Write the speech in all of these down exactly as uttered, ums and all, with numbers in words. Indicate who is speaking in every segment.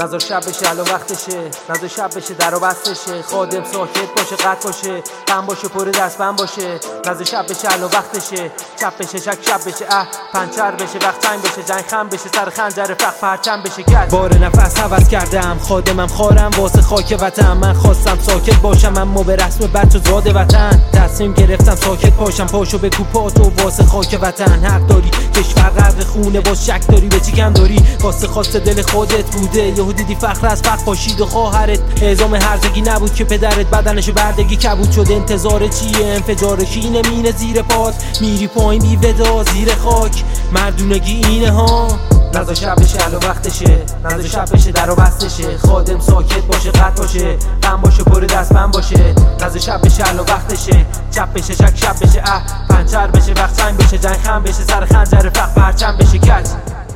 Speaker 1: نظر شب بشه الان وقتشه، نظر شب بشه در و بستشه، خادم ساکت باشه قد باشه، غم باشه پر دست بند باشه، نظر شب بشه الان وقتشه، چپ بشه شک شب بشه اه پنچر بشه وقت تنگ بشه، جنگ خم بشه سر خنجر فخ پرچم بشه گل. بار نفس عوض کردم خادمم خارم واسه خاک وطن، من خواستم ساکت باشم اما به رسم بچه زاده وطن تصمیم گرفتم ساکت پاشم، پاشو به کوپاتو واسه خاک وطن. حق داری کشور غرق خونه، باز شک داری به چی کم داری، واسه خواست دل خودت بوده، یهو دیدی فخر از فخر پاشید و خواهرت اعزام هرزگی نبود که پدرت بدنشو بردگی کبود شد. انتظار چیه؟ انفجار کینه مینه زیر پات، میری پایین بی ودا زیر خاک، مردونگی اینه ها. نظر شب بشه الان وقتشه، نظر شب بشه در و بستشه، خادم ساکت باشه قد باشه، غم باشه پر دست بند باشه، نظر شب بشه الان وقتشه، چپ بشه شک شب بشه اه پنچر بشه وقت تنگ بشه، جنگ خم بشه سر خنجر فخ پرچم بشه کج.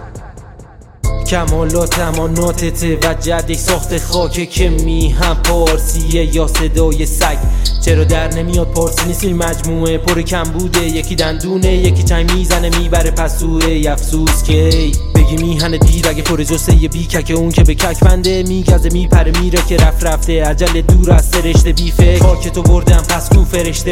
Speaker 1: کمالات اماناتته و جد یک ساخت خاکه که می هم پارسیه یا صدای سگ. چرا در نمیاد پارسی نیست این مجموعه پر کم بوده، یکی دندونه یکی چنگ میزنه میبره پسوره. افسوس که بگی میهن دیر اگه پر جسه بیکک، اون که به کک بنده میگزه میپره میره که رفت رفته، عجل دور از سرشته بیفه خاک تو بردم پس کو فرشته.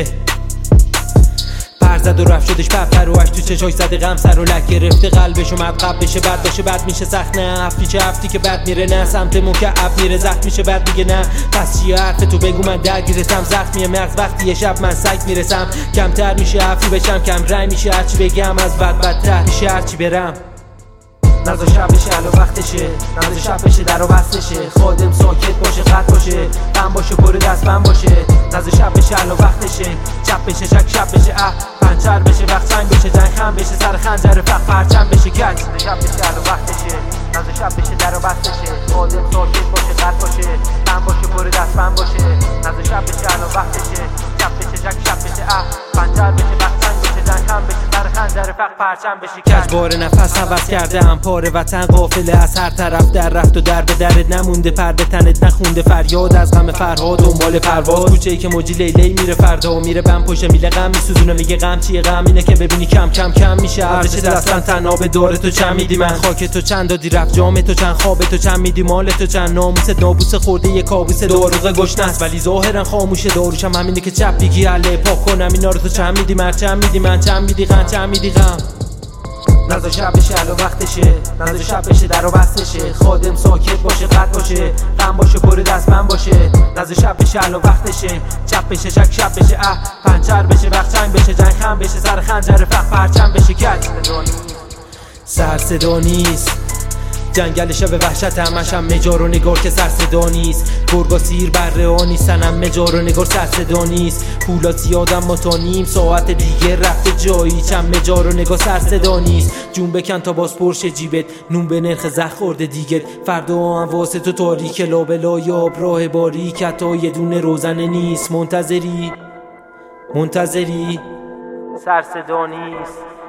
Speaker 1: پر زد و رفت شدش پپر و اش تو چشاش زده غم سر و لک گرفته قلبشو مدقب بشه بد باشه بد میشه سخت نه هفت پیچه هفتی که بد میره نه سمت مکعب میره زخم میشه بد میگه نه. پس چیه حرف تو بگو من درگیرتم زخمیه مغز وقتی یه شب من سگ میرسم، کمتر میشه عفو بشم کم رنگ میشه هرچی بگم از بد بدتر میشه هرچی برم. نظر شب بشه الان وقتشه، نظر شب بشه در و بستشه، خادم ساکت باشه قد باشه، غم باشه پر دست بند باشه، نظر شب بشه الان وقتشه، چپ بشه شک شب بشه اه پنچر بشه وقت تنگ بشه، جنگ خم بشه سر خنجر فخ پرچم بشه گج. نظر شب بشه الان وقتشه، نظر شب بشه در و بستشه، خادم ساکت باشه قد باشه، غم باشه پر دست بند باشه، نظر شب بشه الان وقتشه، چپ بشه شک شب بشه اه پنچر بشه وقت تنگ بشه، جنگ خم بشه سر خنجر فخ پرچم بشه کج. بار نفس عوض کرده هم پاره وطن قافله از هر طرف در رفت و در به درد نمونده، پرده تنت نخونده فریاد از غم فرهاد دنبال پرواز، کوچه‌ای که موجی لیلی میره فردا و میره بم پشت میله غم میسوزونه میگه غم چیه غم اینه که ببینی کم کم کم میشه ارزش دستن تنها به دور تو چند میدی من خاک تو چند دادی رفت جام تو چند خواب تو چند میدی مال تو چند ناموس نابوس خورده یه کابوس داروغ گشنه است ولی ظاهرا خاموشه داروشم همینه که چپ بگی عله پاک کنم اینا رو تو چند میدی من چند میدی من چند میدی غم چند میدی غم. نظر شب بشه الان وقتشه، نظر شب بشه در و بستشه، خادم ساکت باشه قد باشه، غم باشه پر دست بند باشه، نظر شب بشه الان وقتشه، چپ بشه شک شب بشه اه پنچر بشه وقت تنگ بشه، جنگ خم بشه سر خنجر فخ پرچم بشه کج. سر صدا نیست جنگل شب وحشت همش هم مجار و نگار که سر صدا نیست، گرگا سیر بره ها نیستن هم مجار و نگار سر صدا نیست، پولا زیادم ما تا نیم ساعت دیگه رفته جایی چند مجار و نگار سر صدا نیست. جون بکن تا باز پرش جیبت نون به نرخ زخ خورده دیگه، فردا هم واسه تو تاریک لابلا یا راه باریک حتی یه دونه روزنه نیست، منتظری منتظری سر صدا نیست.